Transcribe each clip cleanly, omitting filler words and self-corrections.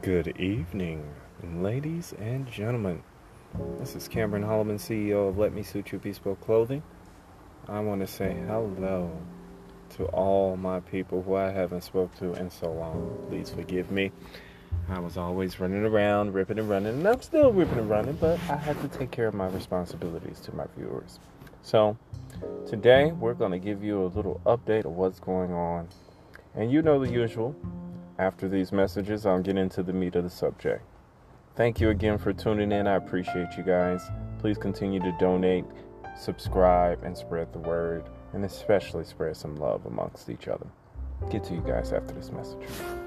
Good evening, ladies and gentlemen. This is Cameron Holloman, CEO of Let Me Suit You Bespoke Clothing. I want to say hello to all my people who I haven't spoke to in so long. Please forgive me. I was always running around, ripping and running, and I'm still ripping and running, but I had to take care of my responsibilities to my viewers. So, today we're going to give you a little update of what's going on. And you know the usual. After these messages, I'll get into the meat of the subject. Thank you again for tuning in. I appreciate you guys. Please continue to donate, subscribe, and spread the word, and especially spread some love amongst each other. Get to you guys after this message.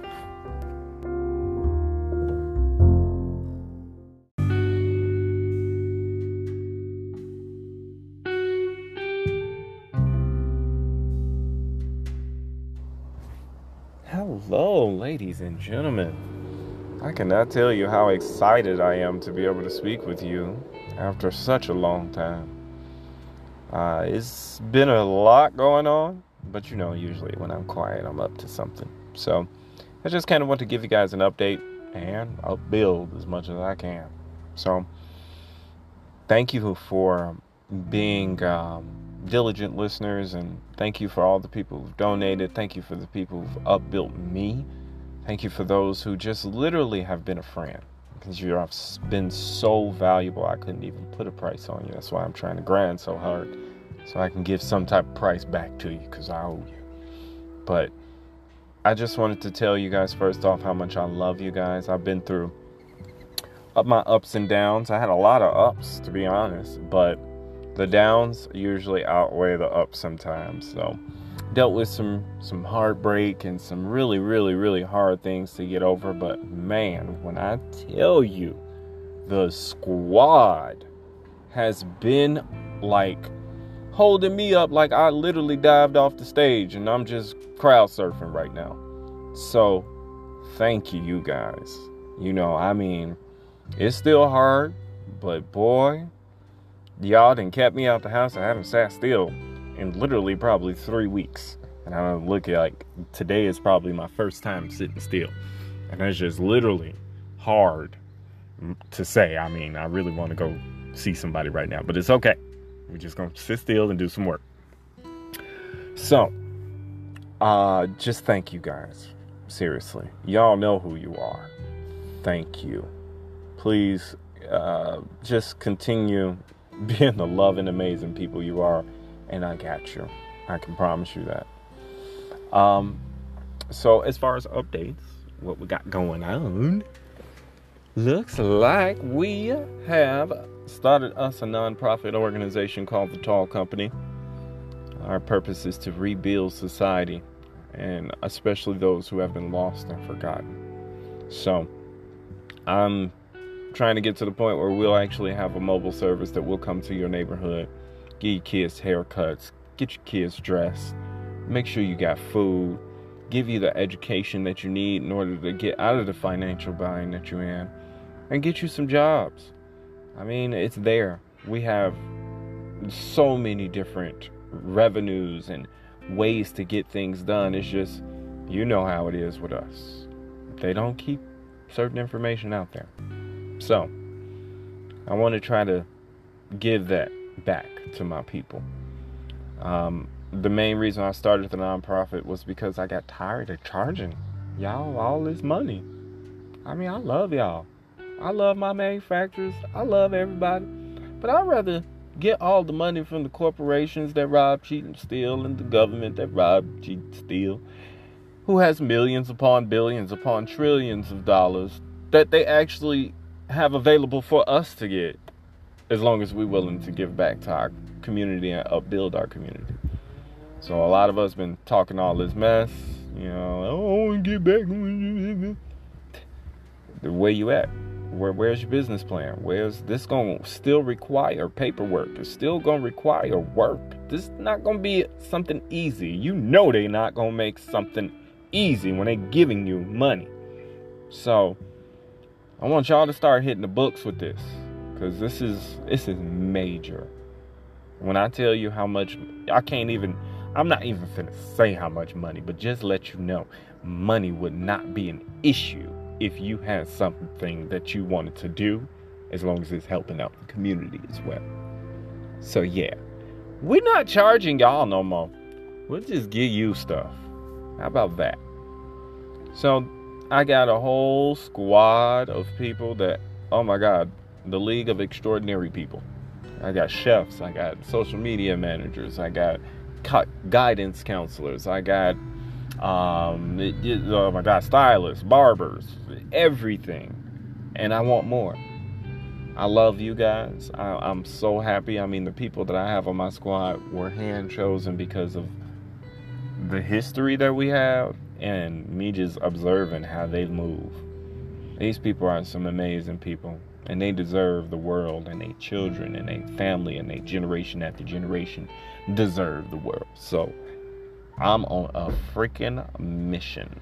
Hello, ladies and gentlemen. I cannot tell you how excited I am to be able to speak with you after such a long time. It's been a lot going on, but usually when I'm quiet, I'm up to something. So I just kind of want to give you guys an update and I'll build as much as I can. So thank you for being diligent listeners, and thank you for all the people who've donated. Thank you for the people who've upbuilt me. Thank you for those who just literally have been a friend, because you have been so valuable. I couldn't even put a price on you. That's why I'm trying to grind so hard, so I can give some type of price back to you, because I owe you. But I just wanted to tell you guys first off how much I love you guys. I've been through my ups and downs. I had a lot of ups, to be honest, but the downs usually outweigh the ups sometimes. So dealt with some heartbreak and some really, really, really hard things to get over. But man, when I tell you, the squad has been like holding me up, like I literally dived off the stage and I'm just crowd surfing right now. So thank you guys. It's still hard, but boy, y'all done kept me out the house. I haven't sat still in literally probably 3 weeks. And I don't look like today is probably my first time sitting still. And that's just literally hard to say. I really want to go see somebody right now, but it's okay. We're just going to sit still and do some work. So, just thank you guys. Seriously. Y'all know who you are. Thank you. Please, just continue being the loving, amazing people you are, and I got you. I can promise you that. So as far as updates, what we got going on, looks like we have started us a nonprofit organization called the Tall Company. Our purpose is to rebuild society, and especially those who have been lost and forgotten. So I'm trying to get to the point where we'll actually have a mobile service that will come to your neighborhood, give your kids haircuts, get your kids dressed, make sure you got food, give you the education that you need in order to get out of the financial bind that you're in, and get you some jobs. It's there. We have so many different revenues and ways to get things done. It's just, you know how it is with us. They don't keep certain information out there. So, I want to try to give that back to my people. The main reason I started the nonprofit was because I got tired of charging y'all all this money. I love y'all. I love my manufacturers. I love everybody. But I'd rather get all the money from the corporations that rob, cheat, and steal, and the government that rob, cheat, and steal, who has millions upon billions upon trillions of dollars that they actually have available for us to get, as long as we're willing to give back to our community and upbuild our community. So a lot of us been talking all this mess, I want to get back. Where you at? Where's your business plan? Where's this going to still require paperwork? It's still going to require work. This is not going to be something easy. They're not going to make something easy when they're giving you money. So I want y'all to start hitting the books with this, because this is major. When I tell you how much, I'm not even finna say how much money, but just let you know, money would not be an issue if you had something that you wanted to do, as long as it's helping out the community as well. So yeah, we're not charging y'all no more. We'll just give you stuff. How about that? So I got a whole squad of people that, oh my God, the League of Extraordinary People. I got chefs, I got social media managers, I got guidance counselors, I got, oh my God, stylists, barbers, everything. And I want more. I love you guys. I'm so happy. I mean, the people that I have on my squad were hand chosen because of the history that we have and me just observing how they move. These people are some amazing people, and they deserve the world, and their children and their family and their generation after generation deserve the world. So I'm on a freaking mission.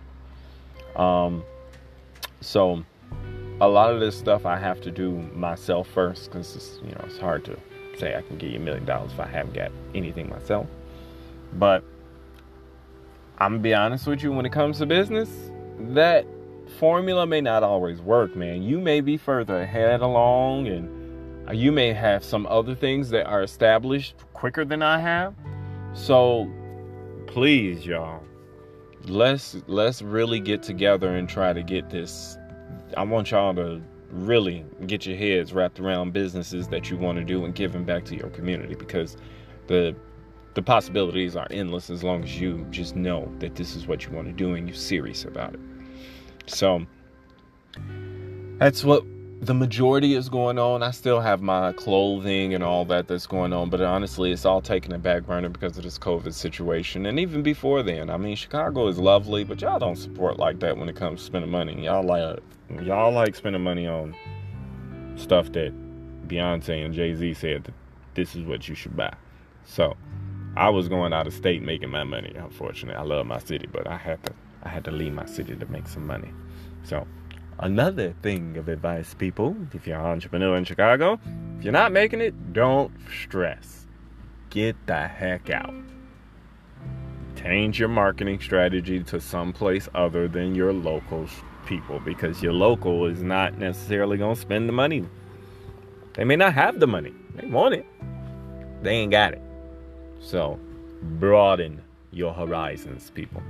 So a lot of this stuff I have to do myself first, because it's hard to say I can give you $1 million if I haven't got anything myself. But I'm gonna be honest with you, when it comes to business, that formula may not always work, man. You may be further ahead along, and you may have some other things that are established quicker than I have. So please, y'all, let's really get together and try to get this. I want y'all to really get your heads wrapped around businesses that you want to do and giving back to your community, because the possibilities are endless as long as you just know that this is what you want to do and you're serious about it. So that's what the majority is going on. I still have my clothing and all that's going on, but honestly, it's all taking a back burner because of this COVID situation. And even before then, I mean, Chicago is lovely, but y'all don't support like that when it comes to spending money. Y'all like spending money on stuff that Beyonce and Jay-Z said that this is what you should buy. So I was going out of state making my money. Unfortunately, I love my city, but I had to leave my city to make some money. So another thing of advice, people, if you're an entrepreneur in Chicago, if you're not making it, don't stress. Get the heck out. Change your marketing strategy to someplace other than your local people, because your local is not necessarily going to spend the money. They may not have the money. They want it. They ain't got it. So broaden your horizons, people.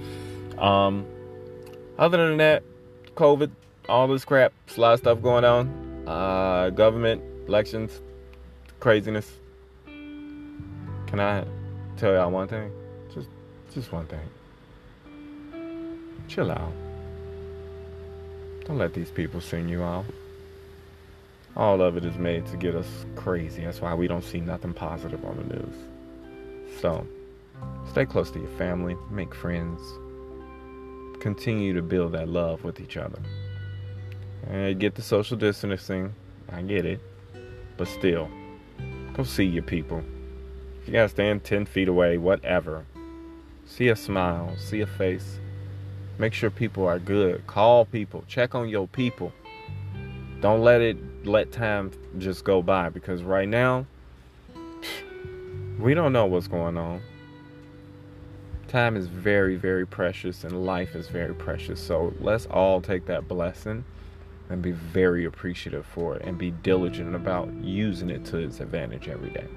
Other than that, COVID, all this crap, a lot of stuff going on. Government, elections, craziness. Can I tell y'all one thing? Just one thing. Chill out. Don't let these people sing you out. All of it is made to get us crazy. That's why we don't see nothing positive on the news. So, stay close to your family, make friends, continue to build that love with each other. And get the social distancing, I get it, but still, go see your people. If you gotta stand 10 feet away, whatever, see a smile, see a face, make sure people are good, call people, check on your people. Don't let time just go by, because right now, we don't know what's going on. Time is very, very precious, and life is very precious. So let's all take that blessing and be very appreciative for it and be diligent about using it to its advantage every day.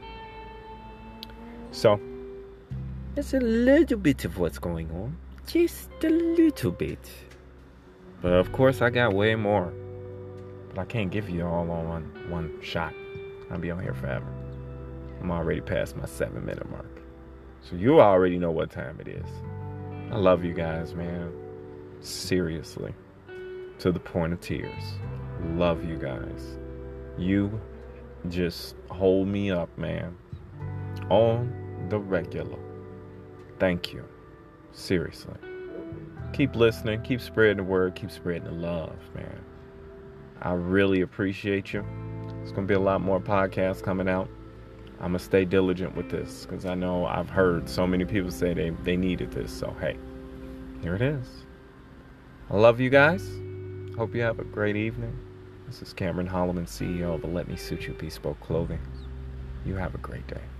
So that's a little bit of what's going on. Just a little bit. But of course, I got way more. But I can't give you all on one shot. I'll be on here forever. I'm already past my 7-minute mark. So you already know what time it is. I love you guys, man. Seriously. To the point of tears. Love you guys. You just hold me up, man. On the regular. Thank you. Seriously. Keep listening. Keep spreading the word. Keep spreading the love, man. I really appreciate you. There's going to be a lot more podcasts coming out. I'm going to stay diligent with this, because I know I've heard so many people say they needed this. So, hey, here it is. I love you guys. Hope you have a great evening. This is Cameron Holloman, CEO of Let Me Suit You Bespoke Clothing. You have a great day.